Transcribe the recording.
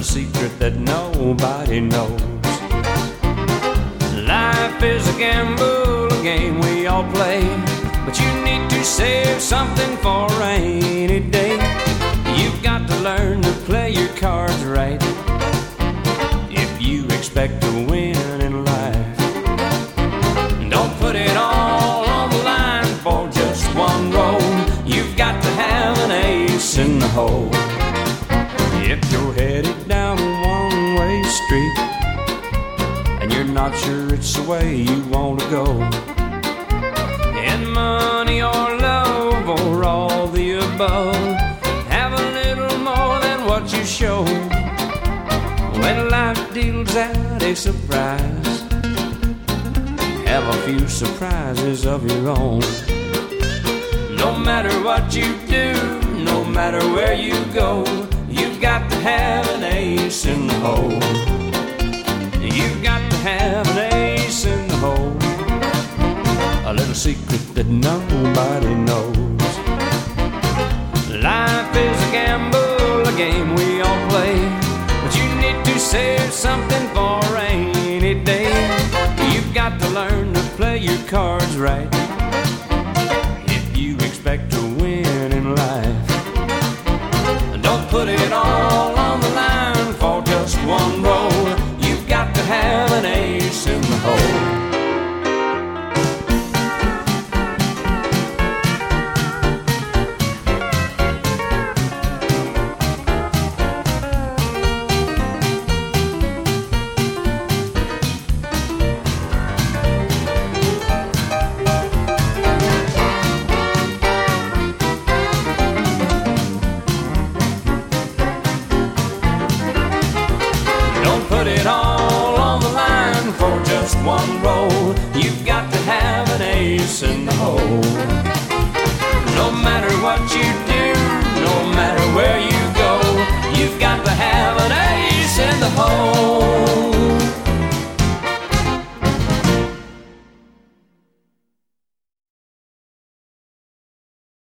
little secret that nobody knows. Life is a gamble, a game we all play, but you need to save something for a rainy day. You've got to learn to play your cards right if you expect to win in life. Don't put it all on the line for just one roll. You've got to have an ace in the hole. If you're headed down a one-way street and you're not sure it's the way you want to go, in money or love or all the above, have a little more than what you show. When life deals out a surprise, have a few surprises of your own. No matter what you do, no matter where you go, you've got to have an ace in the hole. You've got to have an ace in the hole. A little secret that nobody knows. Life is a gamble, a game we all play, but you need to save something for a rainy day. You've got to learn to play your cards right